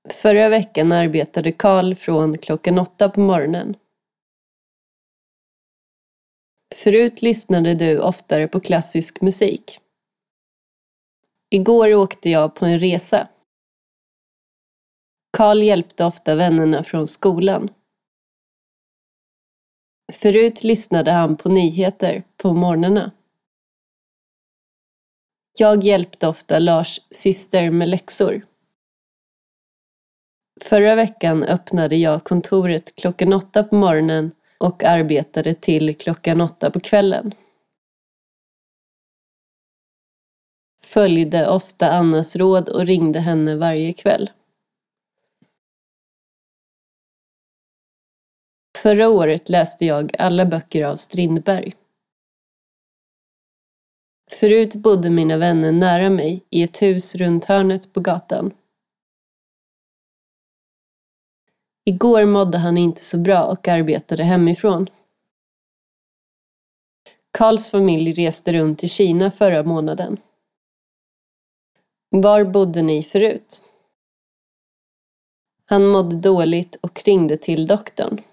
Förra veckan arbetade Karl från klockan 8 på morgonen. Förut lyssnade du oftare på klassisk musik. Igår åkte jag på en resa. Karl hjälpte ofta vännerna från skolan. Förut lyssnade han på nyheter på morgnarna. Jag hjälpte ofta Lars syster med läxor. Förra veckan öppnade jag kontoret klockan 8 på morgonen och arbetade till klockan 8 på kvällen. Följde ofta Annas råd och ringde henne varje kväll. Förra året läste jag alla böcker av Strindberg. Förut bodde mina vänner nära mig i ett hus runt hörnet på gatan. Igår mådde han inte så bra och arbetade hemifrån. Karls familj reste runt i Kina förra månaden. Var bodde ni förut? Han mådde dåligt och ringde till doktorn.